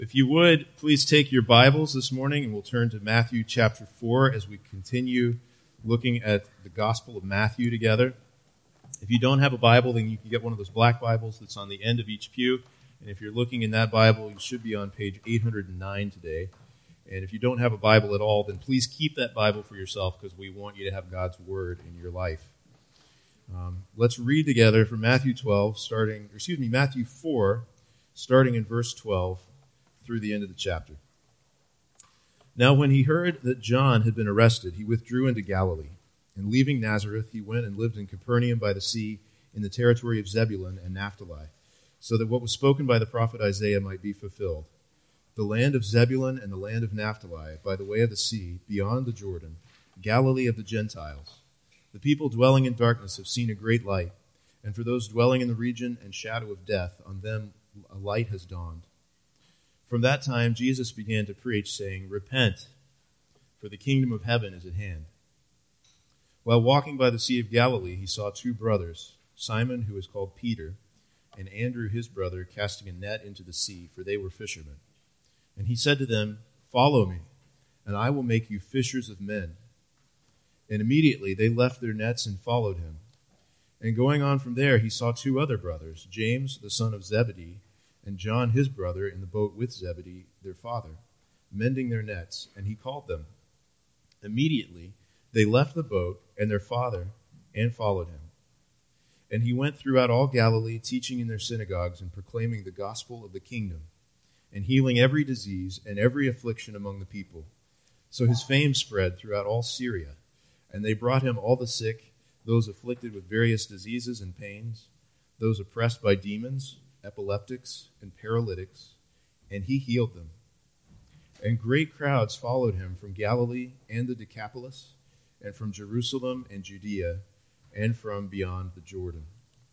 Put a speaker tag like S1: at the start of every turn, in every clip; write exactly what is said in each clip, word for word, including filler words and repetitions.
S1: If you would, please take your Bibles this morning and we'll turn to Matthew chapter four as we continue looking at the Gospel of Matthew together. If you don't have a Bible, then you can get one of those black Bibles that's on the end of each pew. And if you're looking in that Bible, you should be on page eight hundred nine today. And if you don't have a Bible at all, then please keep that Bible for yourself because we want you to have God's Word in your life. Um, let's read together from Matthew twelve, starting, or excuse me, Matthew four, starting in verse twelve. Through the end of the chapter. Now when he heard that John had been arrested, he withdrew into Galilee. And leaving Nazareth, he went and lived in Capernaum by the sea in the territory of Zebulun and Naphtali, so that what was spoken by the prophet Isaiah might be fulfilled. The land of Zebulun and the land of Naphtali, by the way of the sea, beyond the Jordan, Galilee of the Gentiles. The people dwelling in darkness have seen a great light, and for those dwelling in the region and shadow of death, on them a light has dawned. From that time, Jesus began to preach, saying, "Repent, for the kingdom of heaven is at hand." While walking by the Sea of Galilee, he saw two brothers, Simon, who is called Peter, and Andrew, his brother, casting a net into the sea, for they were fishermen. And he said to them, "Follow me, and I will make you fishers of men." And immediately they left their nets and followed him. And going on from there, he saw two other brothers, James, the son of Zebedee, and John his brother in the boat with Zebedee, their father, mending their nets, and he called them. Immediately they left the boat and their father and followed him. And he went throughout all Galilee, teaching in their synagogues and proclaiming the gospel of the kingdom, and healing every disease and every affliction among the people. So his fame spread throughout all Syria, and they brought him all the sick, those afflicted with various diseases and pains, those oppressed by demons, epileptics, and paralytics, and he healed them. And great crowds followed him from Galilee and the Decapolis, and from Jerusalem and Judea, and from beyond the Jordan.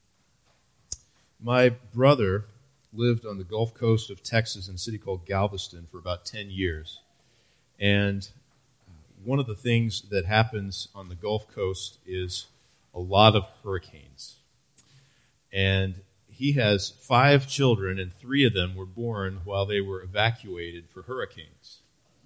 S1: My brother lived on the Gulf Coast of Texas in a city called Galveston for about ten years. And one of the things that happens on the Gulf Coast is a lot of hurricanes. And he has five children, and three of them were born while they were evacuated for hurricanes.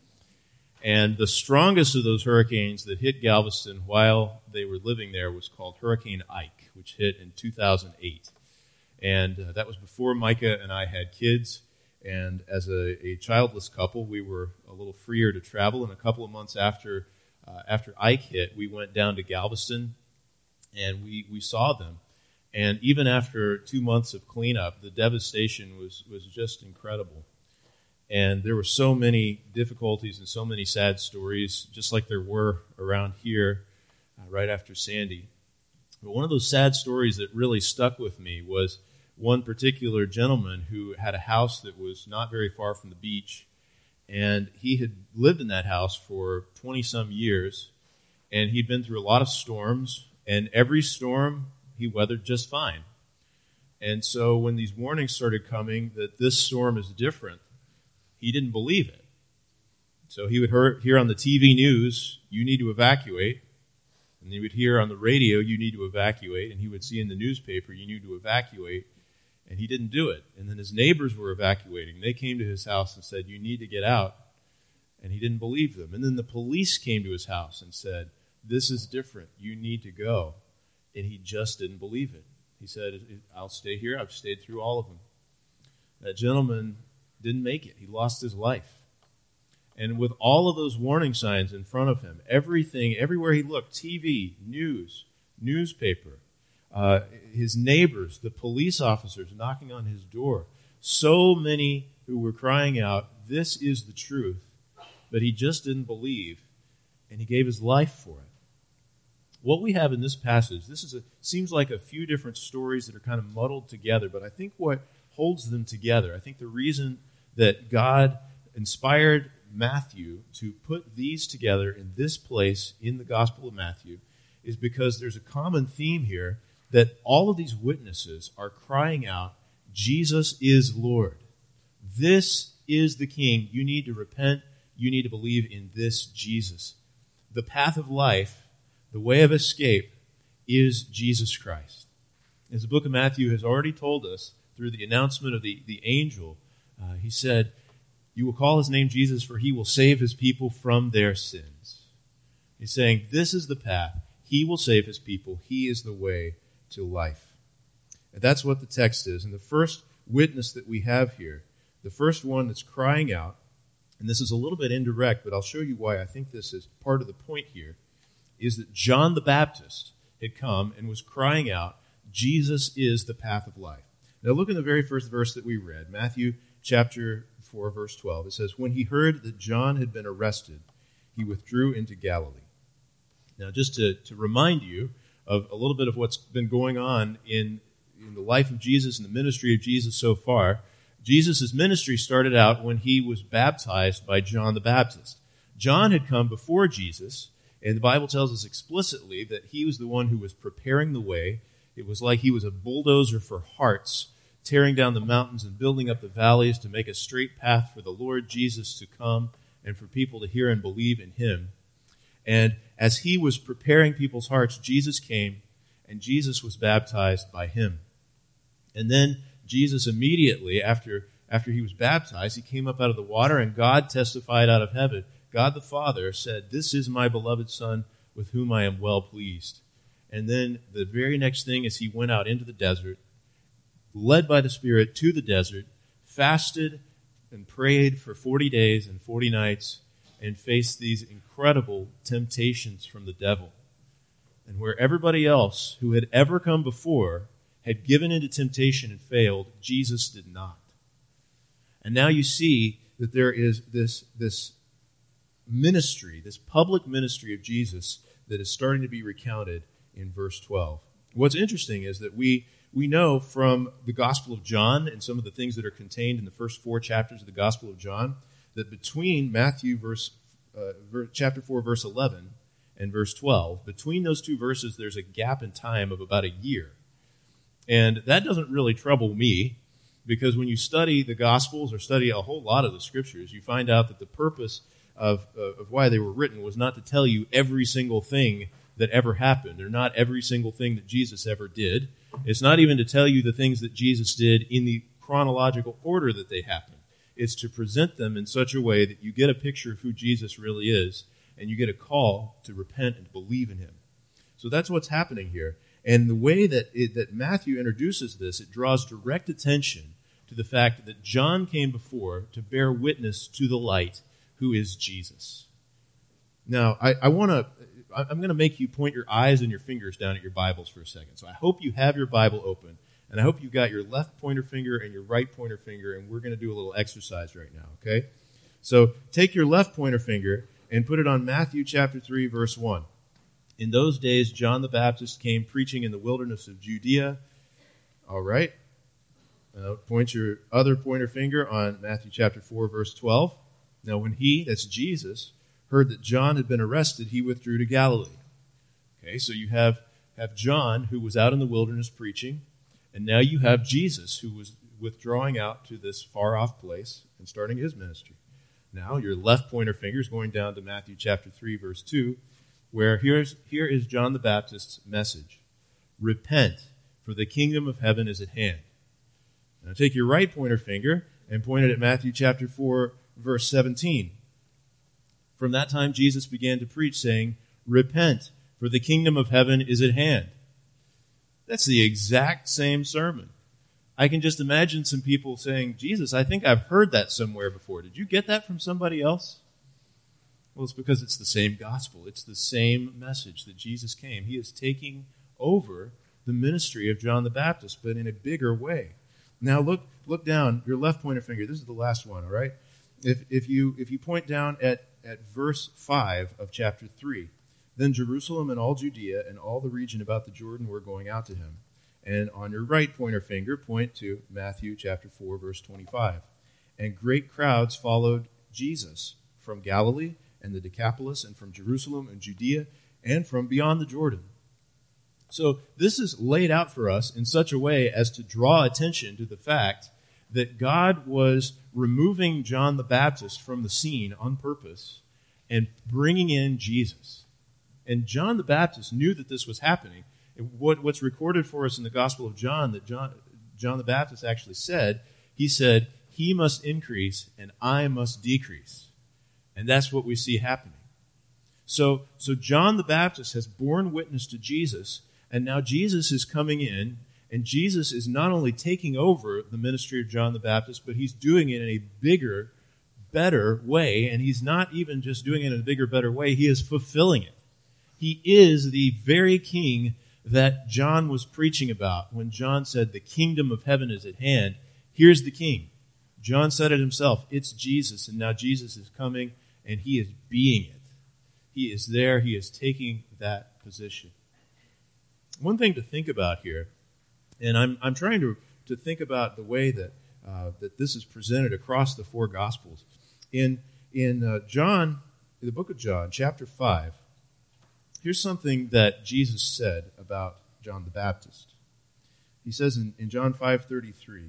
S1: And the strongest of those hurricanes that hit Galveston while they were living there was called Hurricane Ike, which hit in two thousand eight. And uh, that was before Micah and I had kids. And as a, a childless couple, we were a little freer to travel. And a couple of months after uh, after Ike hit, we went down to Galveston, and we, we saw them. And even after two months of cleanup, the devastation was, was just incredible. And there were so many difficulties and so many sad stories, just like there were around here uh, right after Sandy. But one of those sad stories that really stuck with me was one particular gentleman who had a house that was not very far from the beach. And he had lived in that house for twenty-some years. And he'd been through a lot of storms. And every storm he weathered just fine. And so when these warnings started coming that this storm is different, he didn't believe it. So he would hear, hear on the T V news, "You need to evacuate." And he would hear on the radio, "You need to evacuate." And he would see in the newspaper, "You need to evacuate." And he didn't do it. And then his neighbors were evacuating. They came to his house and said, "You need to get out." And he didn't believe them. And then the police came to his house and said, "This is different. You need to go." And he just didn't believe it. He said, "I'll stay here. I've stayed through all of them." That gentleman didn't make it. He lost his life. And with all of those warning signs in front of him, everything, everywhere he looked, T V, news, newspaper, uh, his neighbors, the police officers knocking on his door, so many who were crying out, "This is the truth." But he just didn't believe, and he gave his life for it. What we have in this passage, this is a, seems like a few different stories that are kind of muddled together, but I think what holds them together, I think the reason that God inspired Matthew to put these together in this place in the Gospel of Matthew is because there's a common theme here that all of these witnesses are crying out, "Jesus is Lord. This is the King. You need to repent. You need to believe in this Jesus." The path of life, the way of escape, is Jesus Christ. As the book of Matthew has already told us through the announcement of the, the angel, uh, he said, You will call his name Jesus, for he will save his people from their sins. He's saying, this is the path. He will save his people. He is the way to life. And that's what the text is. And the first witness that we have here, the first one that's crying out, and this is a little bit indirect, but I'll show you why I think this is part of the point here, is that John the Baptist had come and was crying out, Jesus is the path of life. Now look in the very first verse that we read, Matthew chapter four, verse twelve. It says, when he heard that John had been arrested, he withdrew into Galilee. Now just to, to remind you of a little bit of what's been going on in, in the life of Jesus and the ministry of Jesus so far, Jesus' ministry started out when he was baptized by John the Baptist. John had come before Jesus, and the Bible tells us explicitly that he was the one who was preparing the way. It was like he was a bulldozer for hearts, tearing down the mountains and building up the valleys to make a straight path for the Lord Jesus to come and for people to hear and believe in him. And as he was preparing people's hearts, Jesus came, and Jesus was baptized by him. And then Jesus immediately, after, after he was baptized, he came up out of the water, and God testified out of heaven. God the Father said, this is my beloved Son, with whom I am well pleased. And then the very next thing is he went out into the desert, led by the Spirit to the desert, fasted and prayed for forty days and forty nights, and faced these incredible temptations from the devil. And where everybody else who had ever come before had given into temptation and failed, Jesus did not. And now you see that there is this, this ministry, this public ministry of Jesus that is starting to be recounted in verse twelve. What's interesting is that we we know from the Gospel of John and some of the things that are contained in the first four chapters of the Gospel of John, that between Matthew verse, uh, ver, chapter four, verse eleven, and verse twelve, between those two verses, there's a gap in time of about a year. And that doesn't really trouble me, because when you study the Gospels or study a whole lot of the Scriptures, you find out that the purpose of, uh, of why they were written was not to tell you every single thing that ever happened, or not every single thing that Jesus ever did. It's not even to tell you the things that Jesus did in the chronological order that they happened. It's to present them in such a way that you get a picture of who Jesus really is, and you get a call to repent and believe in him. So that's what's happening here. And the way that it, that Matthew introduces this, it draws direct attention to the fact that John came before to bear witness to the light, who is Jesus. Now, I, I want to... I'm going to make you point your eyes and your fingers down at your Bibles for a second. So I hope you have your Bible open, and I hope you've got your left pointer finger and your right pointer finger, and we're going to do a little exercise right now, okay? So take your left pointer finger and put it on Matthew chapter three, verse one. In those days, John the Baptist came preaching in the wilderness of Judea. All right. Now point your other pointer finger on Matthew chapter four, verse twelve. Now when he, that's Jesus, heard that John had been arrested, he withdrew to Galilee. Okay, so you have, have John, who was out in the wilderness preaching, and now you have Jesus, who was withdrawing out to this far-off place and starting his ministry. Now your left pointer finger is going down to Matthew chapter three, verse two, where here's, here is John the Baptist's message. Repent, for the kingdom of heaven is at hand. Now take your right pointer finger and point it at Matthew chapter four, verse seventeen. From that time, Jesus began to preach, saying, repent, for the kingdom of heaven is at hand. That's the exact same sermon. I can just imagine some people saying, Jesus, I think I've heard that somewhere before. Did you get that from somebody else? Well, it's because it's the same gospel. It's the same message that Jesus came. He is taking over the ministry of John the Baptist, but in a bigger way. Now look look down, your left pointer finger. This is the last one, all right? If if you if you point down at at verse five of chapter three. Then Jerusalem and all Judea and all the region about the Jordan were going out to him. And on your right pointer finger, point to Matthew chapter four, verse twenty-five. And great crowds followed Jesus from Galilee and the Decapolis and from Jerusalem and Judea and from beyond the Jordan. So this is laid out for us in such a way as to draw attention to the fact that God was removing John the Baptist from the scene on purpose and bringing in Jesus. And John the Baptist knew that this was happening. What, what's recorded for us in the Gospel of John, that John, John the Baptist actually said, he said, he must increase and I must decrease. And that's what we see happening. So, so John the Baptist has borne witness to Jesus, and now Jesus is coming in, and Jesus is not only taking over the ministry of John the Baptist, but he's doing it in a bigger, better way, and he's not even just doing it in a bigger, better way, he is fulfilling it. He is the very king that John was preaching about when John said, the kingdom of heaven is at hand. Here's the king. John said it himself. It's Jesus, and now Jesus is coming, and he is being it. He is there. He is taking that position. One thing to think about here, and I'm I'm trying to, to think about the way that uh, that this is presented across the four Gospels. In in uh, John, in the book of John, chapter five, here's something that Jesus said about John the Baptist. He says in, in John five thirty-three,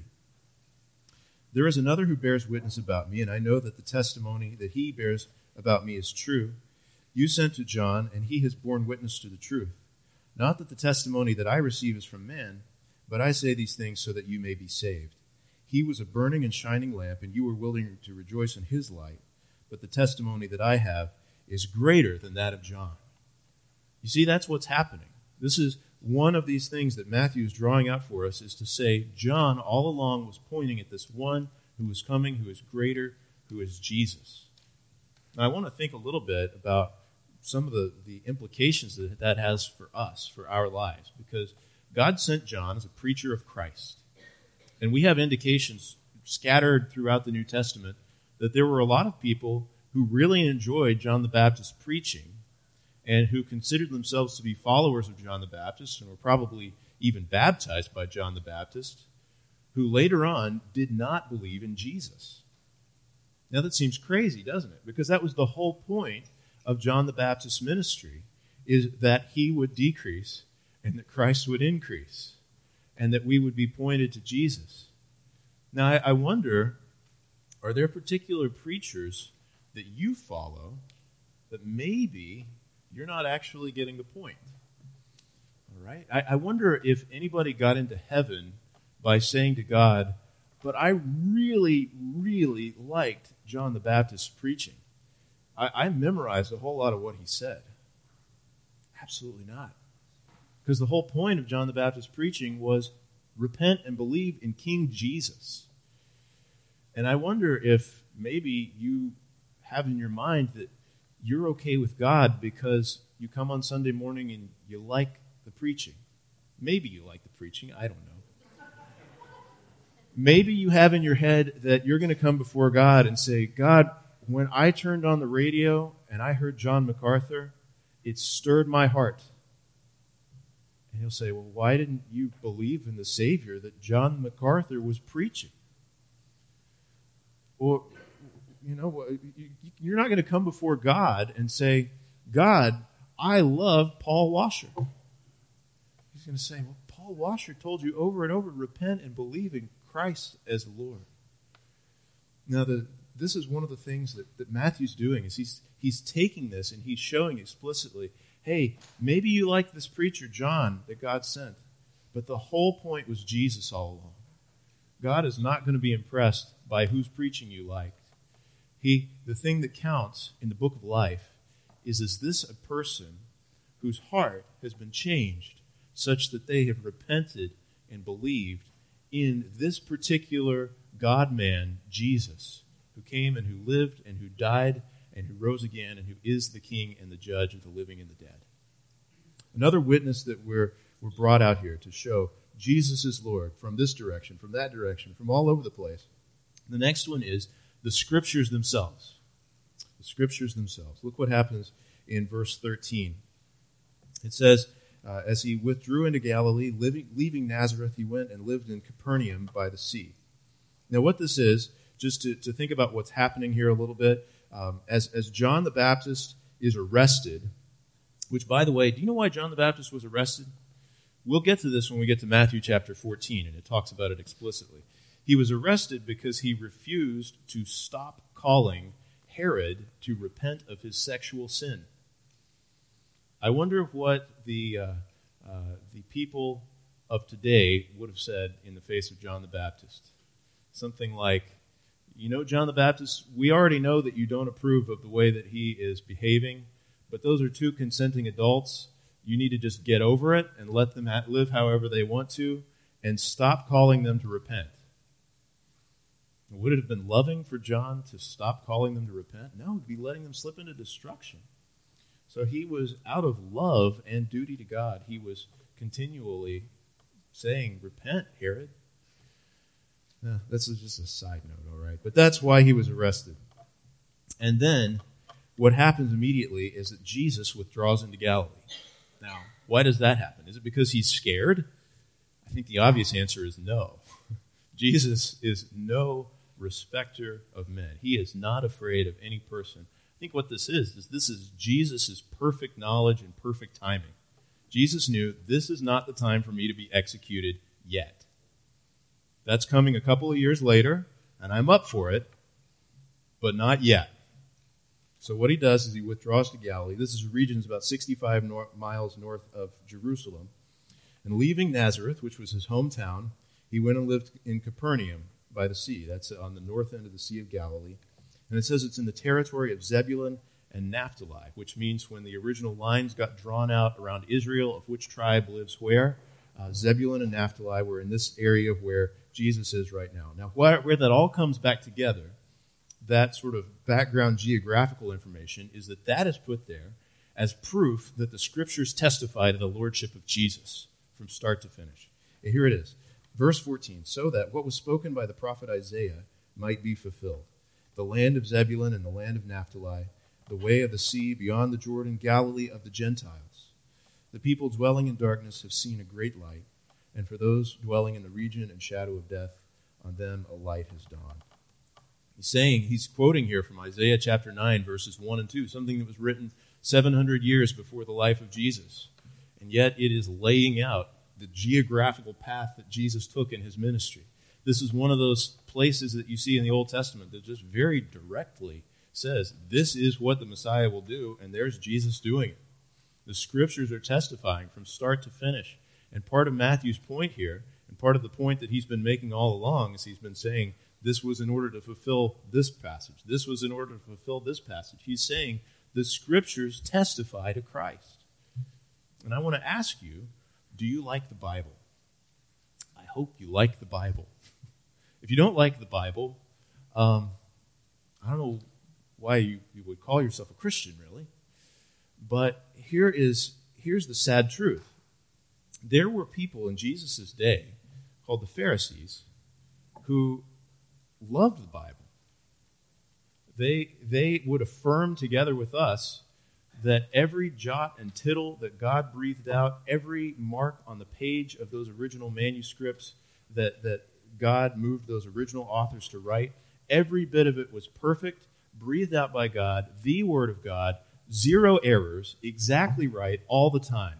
S1: there is another who bears witness about me, and I know that the testimony that he bears about me is true. You sent to John, and he has borne witness to the truth. Not that the testimony that I receive is from man, but I say these things so that you may be saved. He was a burning and shining lamp, and you were willing to rejoice in his light, but the testimony that I have is greater than that of John. You see, that's what's happening. This is one of these things that Matthew is drawing out for us, is to say John all along was pointing at this one who is coming, who is greater, who is Jesus. Now, I want to think a little bit about some of the, the implications that that has for us, for our lives, because God sent John as a preacher of Christ. And we have indications scattered throughout the New Testament that there were a lot of people who really enjoyed John the Baptist's preaching and who considered themselves to be followers of John the Baptist and were probably even baptized by John the Baptist, who later on did not believe in Jesus. Now that seems crazy, doesn't it? Because that was the whole point of John the Baptist's ministry, is that he would decrease and that Christ would increase, and that we would be pointed to Jesus. Now, I, I wonder, are there particular preachers that you follow that maybe you're not actually getting the point? All right? I, I wonder if anybody got into heaven by saying to God, but I really, really liked John the Baptist's preaching. I, I memorized a whole lot of what he said. Absolutely not. Because the whole point of John the Baptist's preaching was repent and believe in King Jesus. And I wonder if maybe you have in your mind that you're okay with God because you come on Sunday morning and you like the preaching. Maybe you like the preaching. I don't know. Maybe you have in your head that you're going to come before God and say, God, when I turned on the radio and I heard John MacArthur, it stirred my heart. And he'll say, well, why didn't you believe in the Savior that John MacArthur was preaching? Or, you know, you're not going to come before God and say, God, I love Paul Washer. He's going to say, well, Paul Washer told you over and over to repent and believe in Christ as Lord. Now, the This is one of the things that, that Matthew's doing, is he's he's taking this and he's showing explicitly, hey, maybe you like this preacher, John, that God sent, but the whole point was Jesus all along. God is not going to be impressed by whose preaching you liked. He, the thing that counts in the book of life is, is this a person whose heart has been changed such that they have repented and believed in this particular God-man, Jesus, who came and who lived and who died and who rose again and who is the king and the judge of the living and the dead. Another witness that we're, we're brought out here to show Jesus is Lord from this direction, from that direction, from all over the place. The next one is the Scriptures themselves. The Scriptures themselves. Look what happens in verse thirteen. It says, uh, as he withdrew into Galilee, living, leaving Nazareth, he went and lived in Capernaum by the sea. Now what this is, just to, to think about what's happening here a little bit, um, as, as John the Baptist is arrested, which, by the way, do you know why John the Baptist was arrested? We'll get to this when we get to Matthew chapter fourteen, and it talks about it explicitly. He was arrested because he refused to stop calling Herod to repent of his sexual sin. I wonder what the uh, uh, the people of today would have said in the face of John the Baptist. Something like, you know, John the Baptist, we already know that you don't approve of the way that he is behaving, but those are two consenting adults. You need to just get over it and let them ha- live however they want to and stop calling them to repent. Would it have been loving for John to stop calling them to repent? No, he'd be letting them slip into destruction. So he was, out of love and duty to God, he was continually saying, repent, Herod. Now, this is just a side note, all right? But that's why he was arrested. And then what happens immediately is that Jesus withdraws into Galilee. Now, why does that happen? Is it because he's scared? I think the obvious answer is no. Jesus is no respecter of men. He is not afraid of any person. I think what this is, is this is Jesus' perfect knowledge and perfect timing. Jesus knew this is not the time for me to be executed yet. That's coming a couple of years later, and I'm up for it, but not yet. So what he does is he withdraws to Galilee. This is a region that's about sixty-five nor- miles north of Jerusalem. And leaving Nazareth, which was his hometown, he went and lived in Capernaum by the sea. That's on the north end of the Sea of Galilee. And it says it's in the territory of Zebulun and Naphtali, which means when the original lines got drawn out around Israel of which tribe lives where, uh, Zebulun and Naphtali were in this area where Jesus is right now. Now, where, where that all comes back together, that sort of background geographical information, is that that is put there as proof that the Scriptures testify to the lordship of Jesus from start to finish. And here it is. Verse fourteen, so that what was spoken by the prophet Isaiah might be fulfilled. The land of Zebulun and the land of Naphtali, the way of the sea beyond the Jordan, Galilee of the Gentiles. The people dwelling in darkness have seen a great light, and for those dwelling in the region and shadow of death, on them a light has dawned. He's saying, he's quoting here from Isaiah chapter nine, verses one and two, something that was written seven hundred years before the life of Jesus. And yet it is laying out the geographical path that Jesus took in his ministry. This is one of those places that you see in the Old Testament that just very directly says, this is what the Messiah will do, and there's Jesus doing it. The Scriptures are testifying from start to finish. And part of Matthew's point here, and part of the point that he's been making all along, is he's been saying, this was in order to fulfill this passage. This was in order to fulfill this passage. He's saying the Scriptures testify to Christ. And I want to ask you, do you like the Bible? I hope you like the Bible. If you don't like the Bible, um, I don't know why you, you would call yourself a Christian, really. But here is here's the sad truth. There were people in Jesus' day called the Pharisees who loved the Bible. They, they would affirm together with us that every jot and tittle that God breathed out, every mark on the page of those original manuscripts that, that God moved those original authors to write, every bit of it was perfect, breathed out by God, the Word of God, zero errors, exactly right all the time.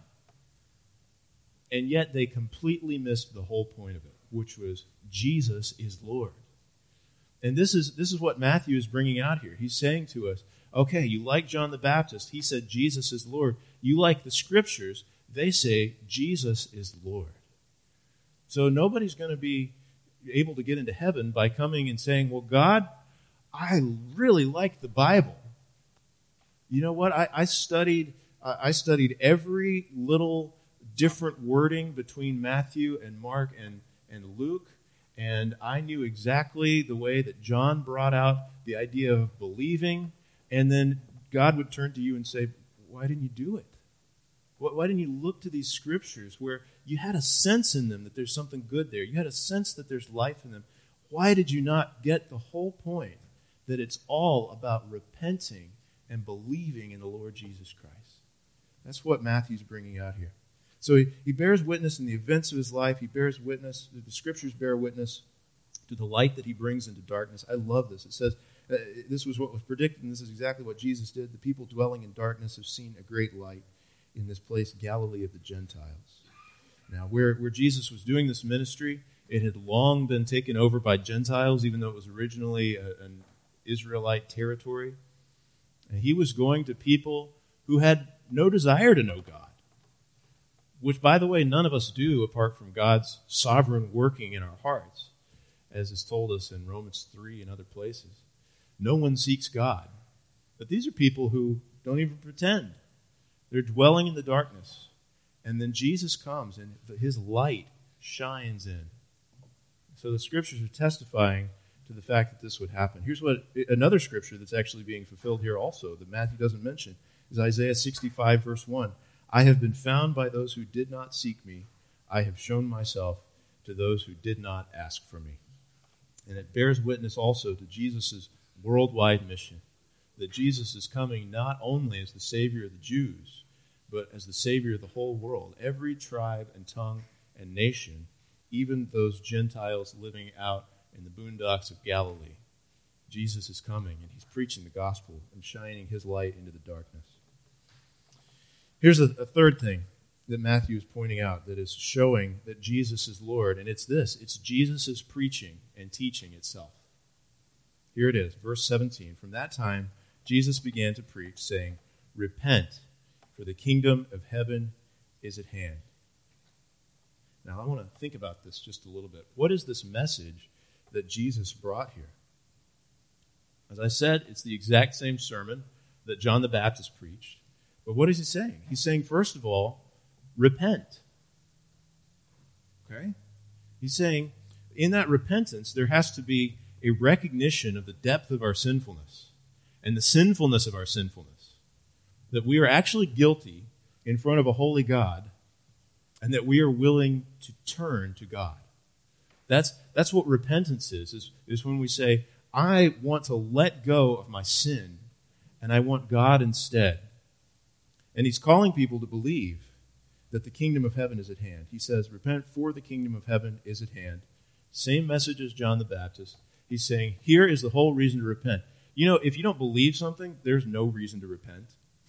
S1: And yet they completely missed the whole point of it, which was Jesus is Lord. And this is this is what Matthew is bringing out here. He's saying to us, okay, you like John the Baptist. He said Jesus is Lord. You like the Scriptures. They say Jesus is Lord. So nobody's going to be able to get into heaven by coming and saying, well, God, I really like the Bible. You know what? I, I studied I studied every little different wording between Matthew and Mark and, and Luke. And I knew exactly the way that John brought out the idea of believing. And then God would turn to you and say, why didn't you do it? Why didn't you look to these Scriptures where you had a sense in them that there's something good there? You had a sense that there's life in them. Why did you not get the whole point that it's all about repenting and believing in the Lord Jesus Christ? That's what Matthew's bringing out here. So he, he bears witness in the events of his life. He bears witness, the Scriptures bear witness to the light that he brings into darkness. I love this. It says, uh, this was what was predicted, and this is exactly what Jesus did. The people dwelling in darkness have seen a great light in this place, Galilee of the Gentiles. Now, where, where Jesus was doing this ministry, it had long been taken over by Gentiles, even though it was originally a, an Israelite territory. And he was going to people who had no desire to know God, which, by the way, none of us do apart from God's sovereign working in our hearts. as is told us in Romans three and other places. No one seeks God. But these are people who don't even pretend. They're dwelling in the darkness. And then Jesus comes and his light shines in. So the scriptures are testifying to the fact that this would happen. Here's what another scripture that's actually being fulfilled here also that Matthew doesn't mention is Isaiah sixty-five, verse one. I have been found by those who did not seek me. I have shown myself to those who did not ask for me. And it bears witness also to Jesus' worldwide mission, that Jesus is coming not only as the Savior of the Jews, but as the Savior of the whole world, every tribe and tongue and nation, even those Gentiles living out in the boondocks of Galilee. Jesus is coming, and he's preaching the gospel and shining his light into the darkness. Here's a, a third thing that Matthew is pointing out that is showing that Jesus is Lord, and it's this. It's Jesus' preaching and teaching itself. Here it is, verse seventeen. From that time, Jesus began to preach, saying, Repent, for the kingdom of heaven is at hand. Now, I want to think about this just a little bit. What is this message that Jesus brought here? As I said, it's the exact same sermon that John the Baptist preached. But what is he saying? He's saying, first of all, repent. Okay? He's saying, in that repentance, there has to be a recognition of the depth of our sinfulness and the sinfulness of our sinfulness. That we are actually guilty in front of a holy God, and that we are willing to turn to God. That's, that's what repentance is, is, is when we say, I want to let go of my sin, and I want God instead. And he's calling people to believe that the kingdom of heaven is at hand. He says, repent, for the kingdom of heaven is at hand. Same message as John the Baptist. He's saying, here is the whole reason to repent. You know, if you don't believe something, there's no reason to repent.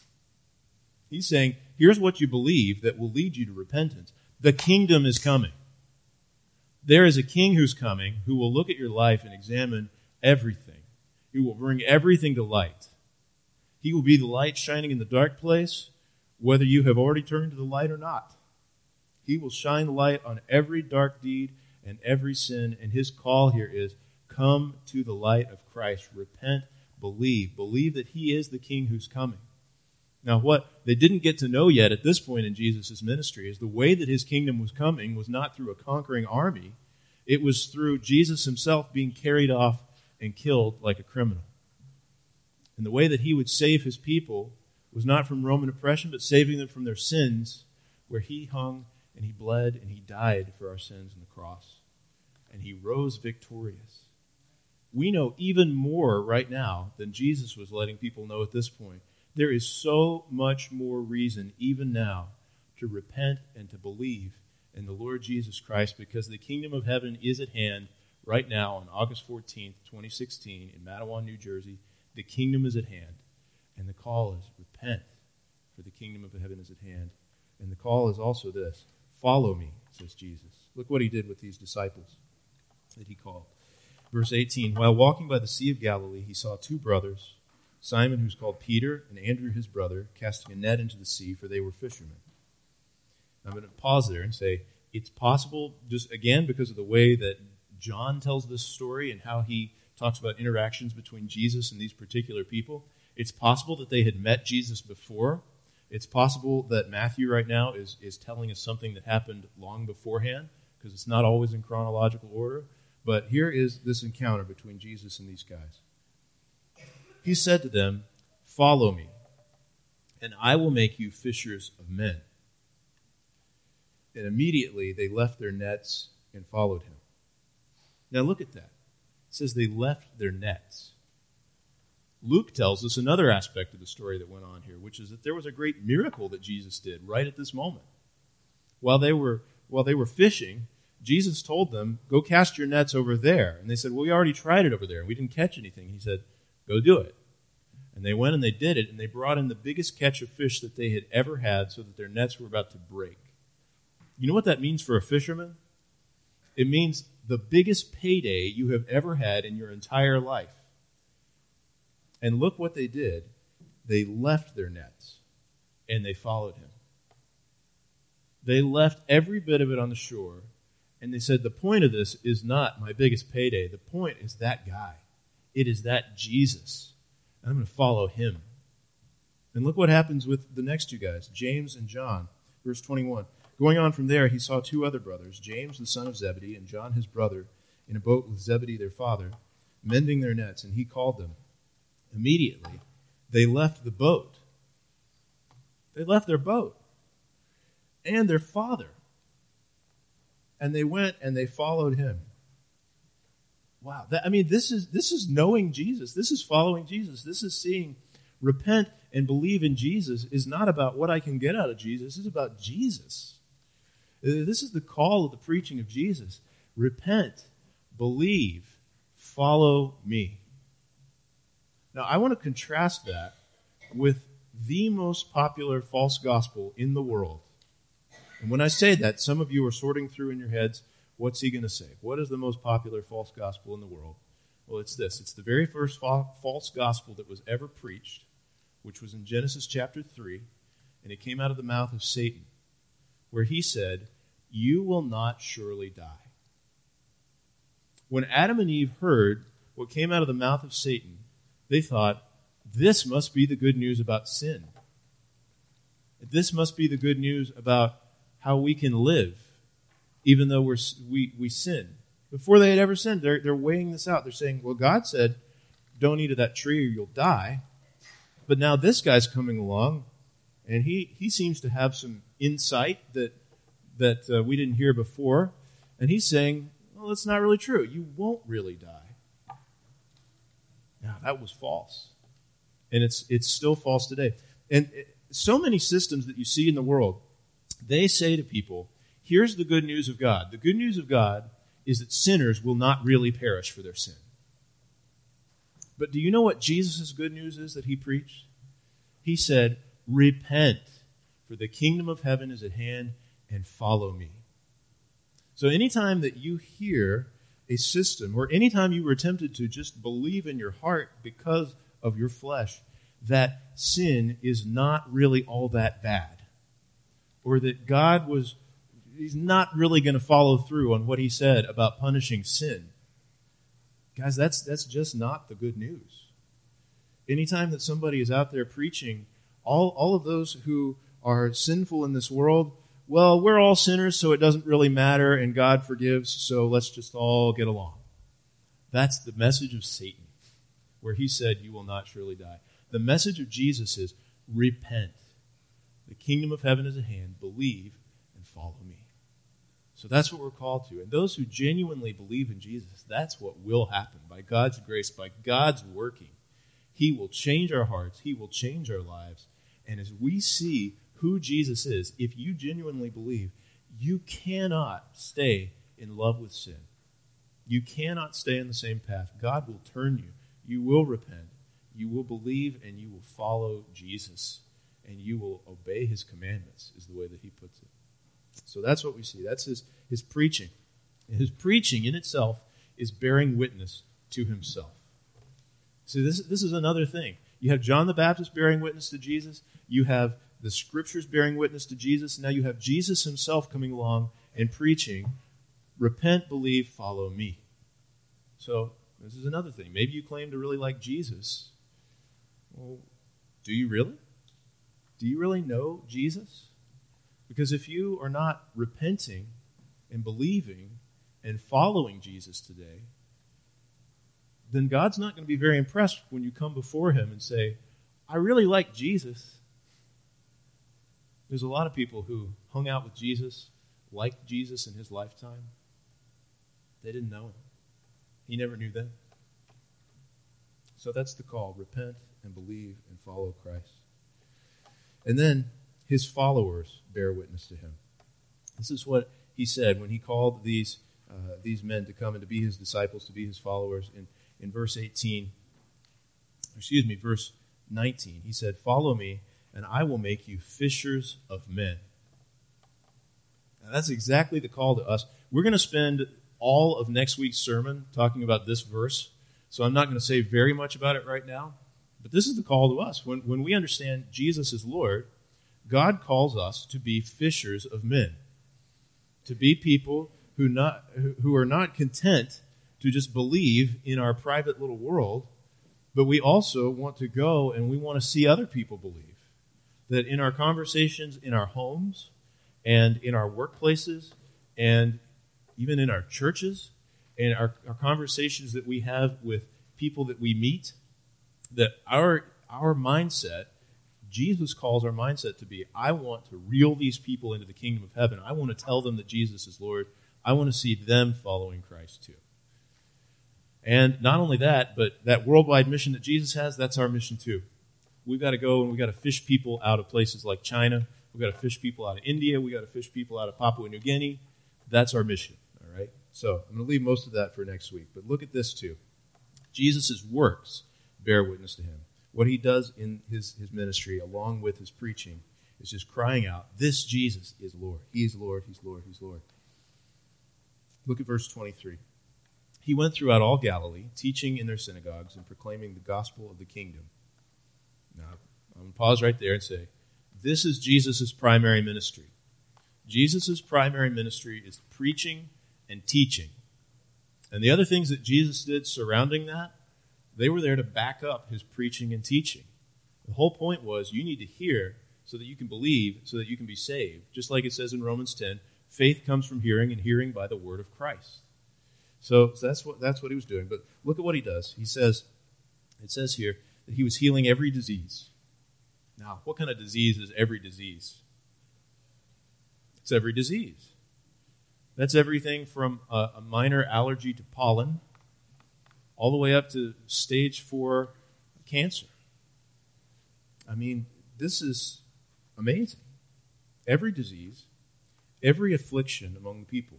S1: He's saying, here's what you believe that will lead you to repentance. The kingdom is coming. There is a king who's coming who will look at your life and examine everything. He will bring everything to light. He will be the light shining in the dark place, whether you have already turned to the light or not. He will shine light on every dark deed and every sin, and his call here is, come to the light of Christ. Repent, believe. Believe that he is the king who's coming. Now, what they didn't get to know yet at this point in Jesus' ministry is the way that his kingdom was coming was not through a conquering army. It was through Jesus himself being carried off and killed like a criminal. And the way that he would save his people was not from Roman oppression, but saving them from their sins, where he hung and he bled and he died for our sins on the cross. And he rose victorious. We know even more right now than Jesus was letting people know at this point. There is so much more reason, even now, to repent and to believe in the Lord Jesus Christ, because the kingdom of heaven is at hand right now on August fourteenth, twenty sixteen, in Matawan, New Jersey. The kingdom is at hand, and the call is repent, for the kingdom of heaven is at hand. And the call is also this, follow me, says Jesus. Look what he did with these disciples that he called. Verse eighteen, while walking by the Sea of Galilee, he saw two brothers, Simon, who's called Peter, and Andrew, his brother, casting a net into the sea, for they were fishermen. I'm going to pause there and say, it's possible, just again, because of the way that John tells this story and how he talks about interactions between Jesus and these particular people, it's possible that they had met Jesus before. It's possible that Matthew right now is, is telling us something that happened long beforehand, because it's not always in chronological order. But here is this encounter between Jesus and these guys. He said to them, follow me, and I will make you fishers of men. And immediately they left their nets and followed him. Now look at that. It says they left their nets. Luke tells us another aspect of the story that went on here, which is that there was a great miracle that Jesus did right at this moment. While they were, while they were fishing, Jesus told them, go cast your nets over there. And they said, well, we already tried it over there. We didn't catch anything. He said, go do it. And they went and they did it, and they brought in the biggest catch of fish that they had ever had, so that their nets were about to break. You know what that means for a fisherman? It means the biggest payday you have ever had in your entire life. And look what they did. They left their nets, and they followed him. They left every bit of it on the shore, And they said, the point of this is not my biggest payday. The point is that guy. It is that Jesus. And I'm going to follow him. And look what happens with the next two guys, James and John. Verse twenty-one. Going on from there, he saw two other brothers, James the son of Zebedee and John his brother, in a boat with Zebedee their father, mending their nets, and he called them. Immediately, they left the boat. They left their boat and their father. And they went and they followed him. Wow. That, I mean, this is this is knowing Jesus. This is following Jesus. This is seeing, repent and believe in Jesus is not about what I can get out of Jesus. It's about Jesus. This is the call of the preaching of Jesus. Repent, believe, follow me. Now, I want to contrast that with the most popular false gospel in the world. And when I say that, some of you are sorting through in your heads, what's he going to say? What is the most popular false gospel in the world? Well, it's this. It's the very first fa- false gospel that was ever preached, which was in Genesis chapter three, and it came out of the mouth of Satan, where he said, you will not surely die. When Adam and Eve heard what came out of the mouth of Satan, they thought, this must be the good news about sin. This must be the good news about how we can live, even though we're, we, we sin. Before they had ever sinned, they're, they're weighing this out. They're saying, well, God said, don't eat of that tree or you'll die. But now this guy's coming along, and he, he seems to have some insight that that uh, we didn't hear before. And he's saying, well, that's not really true. You won't really die. Now, that was false. And it's it's still false today. And it, so many systems that you see in the world, they say to people, here's the good news of God. The good news of God is that sinners will not really perish for their sin. But do you know what Jesus' good news is that he preached? He said, repent, for the kingdom of heaven is at hand, and follow me. So anytime that you hear a system, or anytime you were tempted to just believe in your heart because of your flesh that sin is not really all that bad, or that God was, he's not really going to follow through on what he said about punishing sin, guys, that's that's just not the good news. Anytime that somebody is out there preaching, all, all of those who are sinful in this world, well, we're all sinners, so it doesn't really matter, and God forgives, so let's just all get along. That's the message of Satan, where he said, you will not surely die. The message of Jesus is, repent. The kingdom of heaven is at hand. Believe and follow me. So that's what we're called to. And those who genuinely believe in Jesus, that's what will happen. By God's grace, by God's working, he will change our hearts. He will change our lives. And as we see who Jesus is, if you genuinely believe, you cannot stay in love with sin. You cannot stay in the same path. God will turn you. You will repent. You will believe, and you will follow Jesus. And you will obey his commandments, is the way that he puts it. So that's what we see. That's his, his preaching. And his preaching in itself is bearing witness to himself. See, this, this is another thing. You have John the Baptist bearing witness to Jesus. You have the Scriptures bearing witness to Jesus. Now you have Jesus himself coming along and preaching, repent, believe, follow me. So this is another thing. Maybe you claim to really like Jesus. Well, do you really? Do you really know Jesus? Because if you are not repenting and believing and following Jesus today, then God's not going to be very impressed when you come before him and say, I really like Jesus. There's a lot of people who hung out with Jesus, liked Jesus in his lifetime. They didn't know him. He never knew them. So that's the call. Repent and believe and follow Christ. And then his followers bear witness to him. This is what he said when he called these uh, these men to come and to be his disciples, to be his followers. In, in verse eighteen, excuse me, verse nineteen, he said, follow me, and I will make you fishers of men. Now, that's exactly the call to us. We're going to spend all of next week's sermon talking about this verse, so I'm not going to say very much about it right now. But this is the call to us. When, when we understand Jesus is Lord, God calls us to be fishers of men, to be people who not who are not content to just believe in our private little world, but we also want to go and we want to see other people believe. That in our conversations, in our homes, and in our workplaces, and even in our churches, and our, our conversations that we have with people that we meet, that our our mindset, Jesus calls our mindset to be, I want to reel these people into the kingdom of heaven. I want to tell them that Jesus is Lord. I want to see them following Christ too. And not only that, but that worldwide mission that Jesus has, that's our mission too. We've got to go and we've got to fish people out of places like China. We've got to fish people out of India. We've got to fish people out of Papua New Guinea. That's our mission, all right? So I'm going to leave most of that for next week. But look at this too. Jesus' works bear witness to him. What he does in his, his ministry along with his preaching is just crying out, this Jesus is Lord. He is Lord, he's Lord, he's Lord. Look at verse twenty-three. He went throughout all Galilee, teaching in their synagogues and proclaiming the gospel of the kingdom. Now, I'm going to pause right there and say, this is Jesus' primary ministry. Jesus' primary ministry is preaching and teaching. And the other things that Jesus did surrounding that, they were there to back up his preaching and teaching. The whole point was you need to hear so that you can believe, so that you can be saved. Just like it says in Romans ten, faith comes from hearing, and hearing by the word of Christ. So, so that's what that's what he was doing. But look at what he does. He says, it says here that he was healing every disease. Now, what kind of disease is every disease? It's every disease. That's everything from a, a minor allergy to pollen all the way up to stage four cancer. I mean, this is amazing. Every disease, every affliction among the people.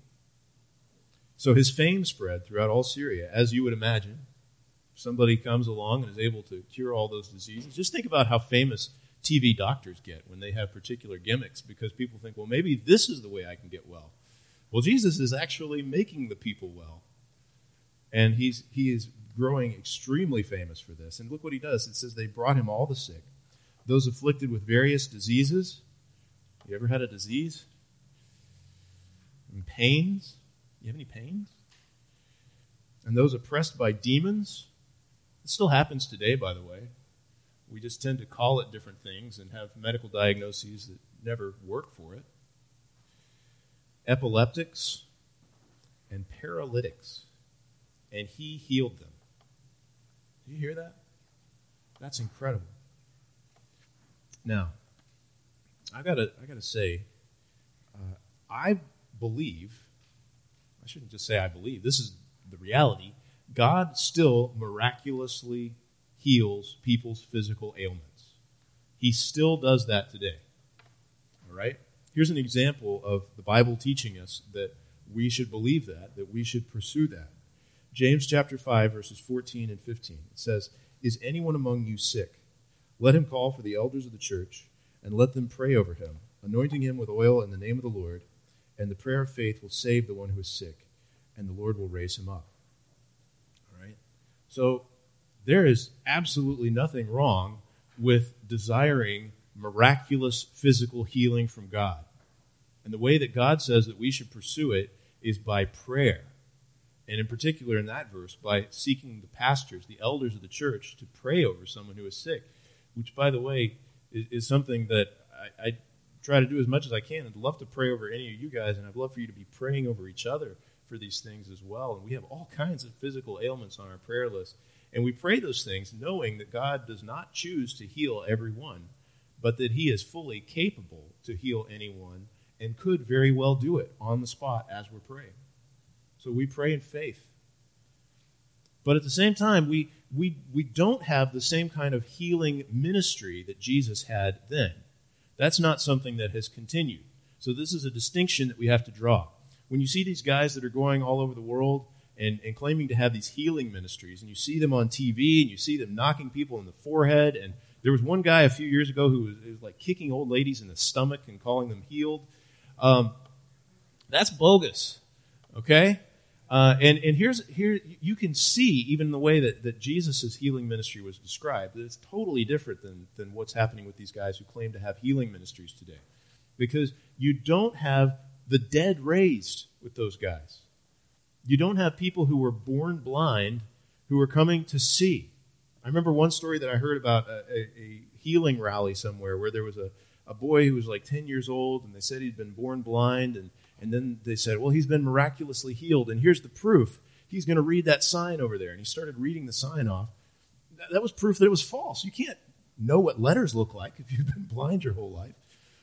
S1: So his fame spread throughout all Syria, as you would imagine. If somebody comes along and is able to cure all those diseases. Just think about how famous T V doctors get when they have particular gimmicks, because people think, well, maybe this is the way I can get well. Well, Jesus is actually making the people well. And he's he is growing extremely famous for this. And look what he does. It says they brought him all the sick, those afflicted with various diseases. You ever had a disease? And pains? You have any pains? And those oppressed by demons? It still happens today, by the way. We just tend to call it different things and have medical diagnoses that never work for it. Epileptics and paralytics. And he healed them. Do you hear that? That's incredible. Now, I gotta, I gotta say, uh, I believe, I shouldn't just say I believe, this is the reality, God still miraculously heals people's physical ailments. He still does that today. All right? Here's an example of the Bible teaching us that we should believe that, that we should pursue that. James chapter five, verses fourteen and fifteen. It says, is anyone among you sick? Let him call for the elders of the church, and let them pray over him, anointing him with oil in the name of the Lord, and the prayer of faith will save the one who is sick, and the Lord will raise him up. All right? So there is absolutely nothing wrong with desiring miraculous physical healing from God. And the way that God says that we should pursue it is by prayer. And in particular in that verse, by seeking the pastors, the elders of the church, to pray over someone who is sick, which, by the way, is, is something that I, I try to do as much as I can. I'd love to pray over any of you guys, and I'd love for you to be praying over each other for these things as well. And we have all kinds of physical ailments on our prayer list. And we pray those things knowing that God does not choose to heal everyone, but that he is fully capable to heal anyone and could very well do it on the spot as we're praying. So we pray in faith. But at the same time, we, we, we don't have the same kind of healing ministry that Jesus had then. That's not something that has continued. So this is a distinction that we have to draw. When you see these guys that are going all over the world and, and claiming to have these healing ministries, and you see them on T V, and you see them knocking people in the forehead, and there was one guy a few years ago who was, was like kicking old ladies in the stomach and calling them healed. Um, that's bogus, okay? Uh, and and here's here you can see even the way that, that Jesus' healing ministry was described, that it's totally different than, than what's happening with these guys who claim to have healing ministries today. Because you don't have the dead raised with those guys. You don't have people who were born blind who are coming to see. I remember one story that I heard about a, a, a healing rally somewhere where there was a, a boy who was like ten years old, and they said he'd been born blind, and, and then they said, well, he's been miraculously healed, and here's the proof. He's going to read that sign over there. And he started reading the sign off. That, that was proof that it was false. You can't know what letters look like if you've been blind your whole life.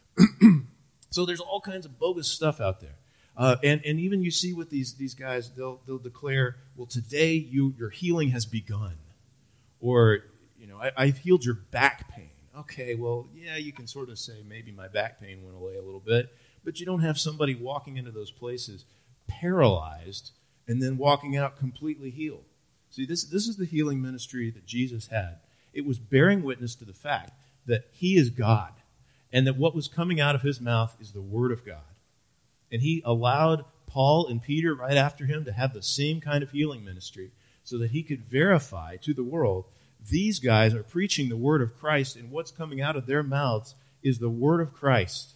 S1: So there's all kinds of bogus stuff out there. Uh, and, and even you see with these, these guys, they'll, they'll declare, well, today you, your healing has begun. Or, you know, I, I've healed your back pain. Okay, well, yeah, you can sort of say maybe my back pain went away a little bit, but you don't have somebody walking into those places paralyzed and then walking out completely healed. See, this, this is the healing ministry that Jesus had. It was bearing witness to the fact that he is God and that what was coming out of his mouth is the word of God. And he allowed Paul and Peter right after him to have the same kind of healing ministry so that he could verify to the world, these guys are preaching the word of Christ, and what's coming out of their mouths is the word of Christ.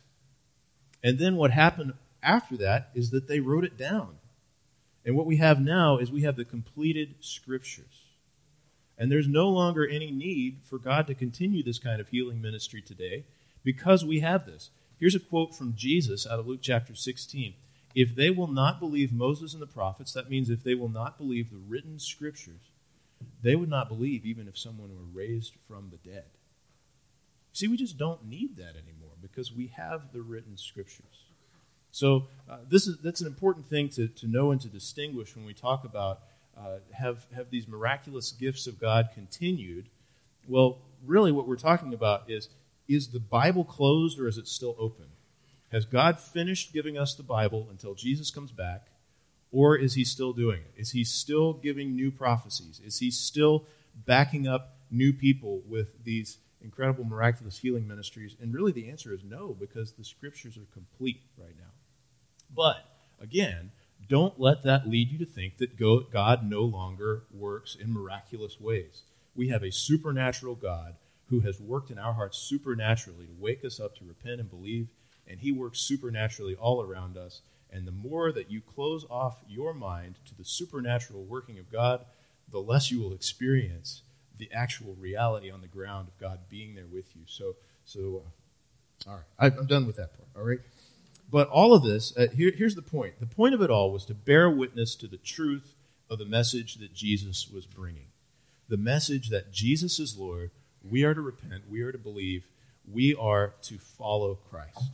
S1: And then what happened after that is that they wrote it down. And what we have now is we have the completed Scriptures. And there's no longer any need for God to continue this kind of healing ministry today because we have this. Here's a quote from Jesus out of Luke chapter sixteen. If they will not believe Moses and the prophets, that means if they will not believe the written Scriptures, they would not believe even if someone were raised from the dead. See, we just don't need that anymore because we have the written Scriptures. So uh, this is that's an important thing to, to know and to distinguish when we talk about uh, have, have these miraculous gifts of God continued. Well, really what we're talking about is, is the Bible closed or is it still open? Has God finished giving us the Bible until Jesus comes back, or is he still doing it? Is he still giving new prophecies? Is he still backing up new people with these incredible miraculous healing ministries? And really the answer is no, because the Scriptures are complete right now. But, again, don't let that lead you to think that God no longer works in miraculous ways. We have a supernatural God who has worked in our hearts supernaturally to wake us up to repent and believe, and he works supernaturally all around us. And the more that you close off your mind to the supernatural working of God, the less you will experience the actual reality on the ground of God being there with you. So, so uh, all right, I'm done with that part, all right? But all of this, uh, here, here's the point. The point of it all was to bear witness to the truth of the message that Jesus was bringing. The message that Jesus is Lord, we are to repent, we are to believe, we are to follow Christ.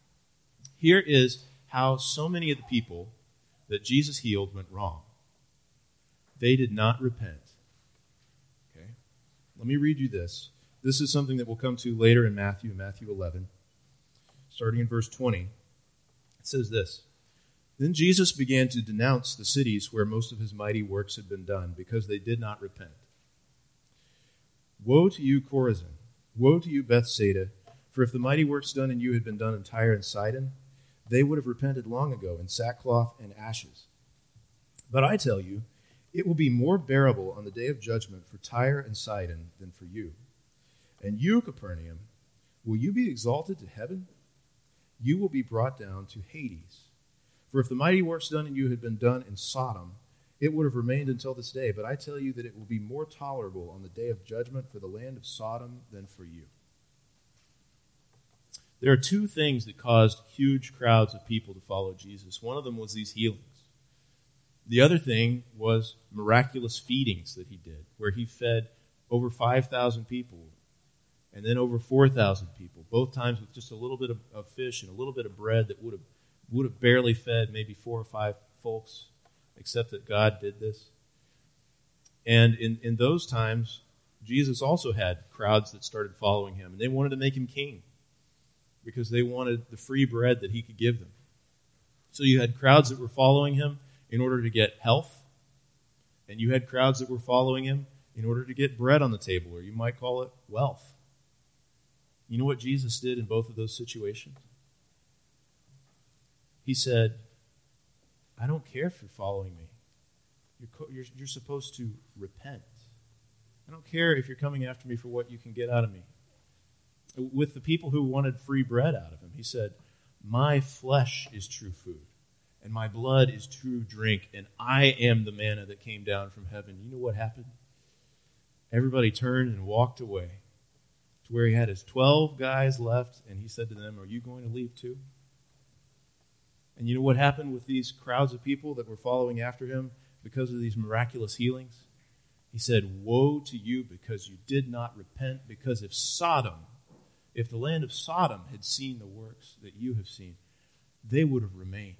S1: Here is how so many of the people that Jesus healed went wrong. They did not repent. Okay? Let me read you this. This is something that we'll come to later in Matthew, Matthew eleven, starting in verse twenty. It says this, Then Jesus began to denounce the cities where most of his mighty works had been done, because they did not repent. Woe to you, Chorazin! Woe to you, Bethsaida! For if the mighty works done in you had been done in Tyre and Sidon, they would have repented long ago in sackcloth and ashes. But I tell you, it will be more bearable on the day of judgment for Tyre and Sidon than for you. And you, Capernaum, will you be exalted to heaven? You will be brought down to Hades. For if the mighty works done in you had been done in Sodom, it would have remained until this day. But I tell you that it will be more tolerable on the day of judgment for the land of Sodom than for you. There are two things that caused huge crowds of people to follow Jesus. One of them was these healings. The other thing was miraculous feedings that he did, where he fed over five thousand people and then over four thousand people, both times with just a little bit of, of fish and a little bit of bread that would have would have barely fed maybe four or five folks, except that God did this. And in, in those times, Jesus also had crowds that started following him, and they wanted to make him king because they wanted the free bread that he could give them. So you had crowds that were following him in order to get health, and you had crowds that were following him in order to get bread on the table, or you might call it wealth. You know what Jesus did in both of those situations? He said, I don't care if you're following me. You're, co- you're, you're supposed to repent. I don't care if you're coming after me for what you can get out of me. With the people who wanted free bread out of him, he said, my flesh is true food, and my blood is true drink, and I am the manna that came down from heaven. You know what happened? Everybody turned and walked away to where he had his twelve guys left, and he said to them, are you going to leave too? And you know what happened with these crowds of people that were following after him because of these miraculous healings? He said, woe to you because you did not repent, because if Sodom, if the land of Sodom had seen the works that you have seen, they would have remained.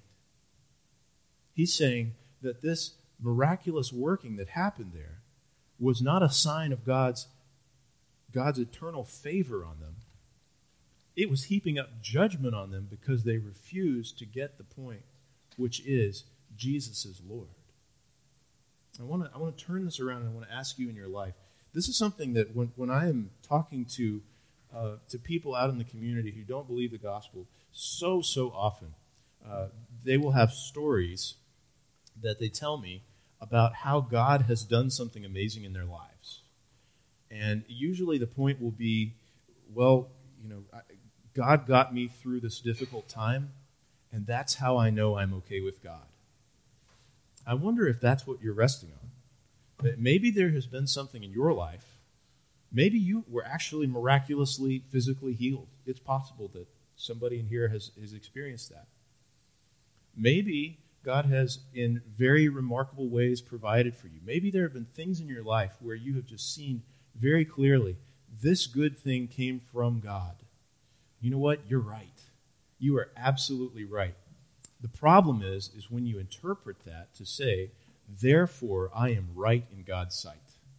S1: He's saying that this miraculous working that happened there was not a sign of God's, God's eternal favor on them. It was heaping up judgment on them because they refused to get the point, which is Jesus is Lord. I want to I want to turn this around and I want to ask you in your life. This is something that when, when I am talking to uh, to people out in the community who don't believe the gospel, so, so often uh, they will have stories that they tell me about how God has done something amazing in their lives. And usually the point will be, well, you know, I, God got me through this difficult time, and that's how I know I'm okay with God. I wonder if that's what you're resting on. That maybe there has been something in your life. Maybe you were actually miraculously physically healed. It's possible that somebody in here has, has experienced that. Maybe God has, in very remarkable ways, provided for you. Maybe there have been things in your life where you have just seen very clearly, this good thing came from God. You know what? You're right. You are absolutely right. The problem is, is when you interpret that to say, therefore, I am right in God's sight.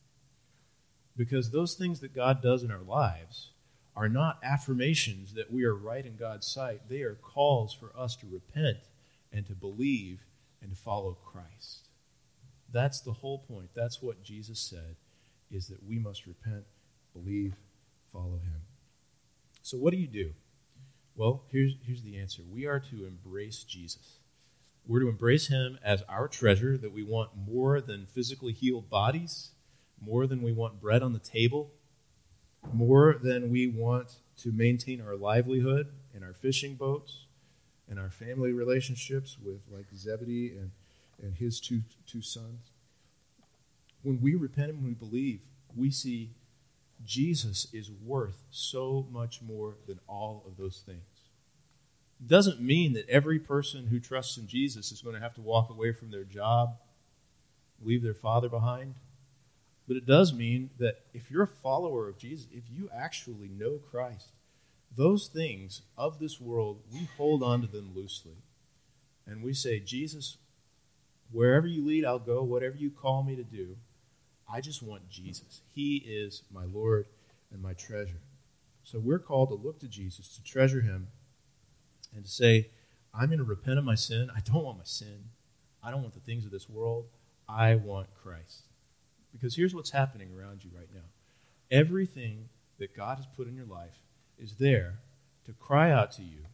S1: Because those things that God does in our lives are not affirmations that we are right in God's sight. They are calls for us to repent and to believe and to follow Christ. That's the whole point. That's what Jesus said, is that we must repent, believe, follow him. So what do you do? Well, here's, here's the answer. We are to embrace Jesus. We're to embrace him as our treasure, that we want more than physically healed bodies, more than we want bread on the table, more than we want to maintain our livelihood and our fishing boats and our family relationships with like Zebedee and, and his two, two sons. When we repent and we believe, we see Jesus is worth so much more than all of those things. It doesn't mean that every person who trusts in Jesus is going to have to walk away from their job, leave their father behind. But it does mean that if you're a follower of Jesus, if you actually know Christ, those things of this world, we hold on to them loosely. And we say, Jesus, wherever you lead, I'll go. Whatever you call me to do, I just want Jesus. He is my Lord and my treasure. So we're called to look to Jesus, to treasure him, and to say, I'm going to repent of my sin. I don't want my sin. I don't want the things of this world. I want Christ. Because here's what's happening around you right now. Everything that God has put in your life is there to cry out to you,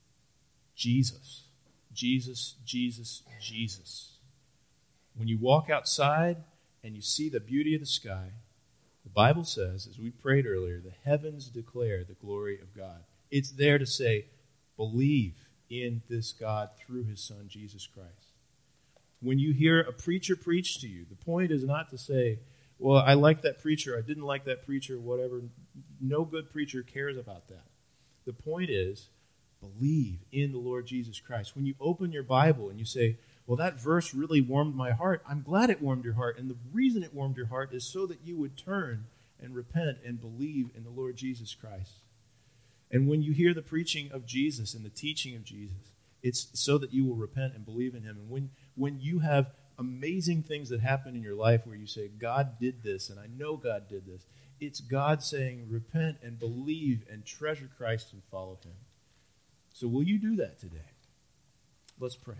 S1: Jesus, Jesus, Jesus, Jesus. When you walk outside and you see the beauty of the sky, the Bible says, as we prayed earlier, the heavens declare the glory of God. It's there to say, believe in this God through his Son, Jesus Christ. When you hear a preacher preach to you, the point is not to say, well, I like that preacher, I didn't like that preacher, whatever. No good preacher cares about that. The point is, believe in the Lord Jesus Christ. When you open your Bible and you say, well, that verse really warmed my heart, I'm glad it warmed your heart. And the reason it warmed your heart is so that you would turn and repent and believe in the Lord Jesus Christ. And when you hear the preaching of Jesus and the teaching of Jesus, it's so that you will repent and believe in him. And when, when you have amazing things that happen in your life where you say, God did this, and I know God did this, it's God saying, repent and believe and treasure Christ and follow him. So will you do that today? Let's pray.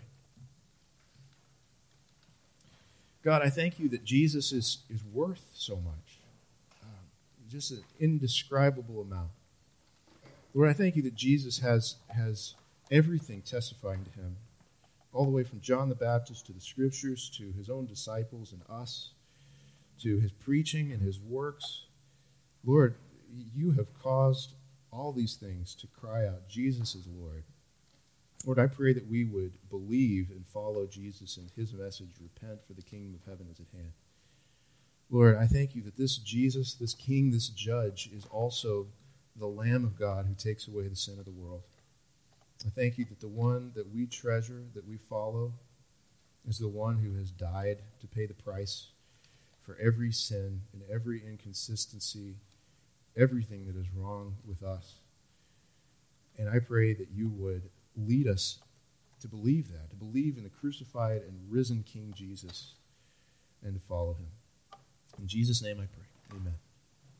S1: God, I thank you that Jesus is, is worth so much, um, just an indescribable amount. Lord, I thank you that Jesus has, has everything testifying to him, all the way from John the Baptist to the Scriptures, to his own disciples and us, to his preaching and his works. Lord, you have caused all these things to cry out, Jesus is Lord. Lord, I pray that we would believe and follow Jesus and his message, repent, for the kingdom of heaven is at hand. Lord, I thank you that this Jesus, this King, this Judge, is also the Lamb of God who takes away the sin of the world. I thank you that the one that we treasure, that we follow, is the one who has died to pay the price for every sin and every inconsistency, everything that is wrong with us. And I pray that you would lead us to believe that, to believe in the crucified and risen King Jesus, and to follow him. In Jesus' name I pray. Amen.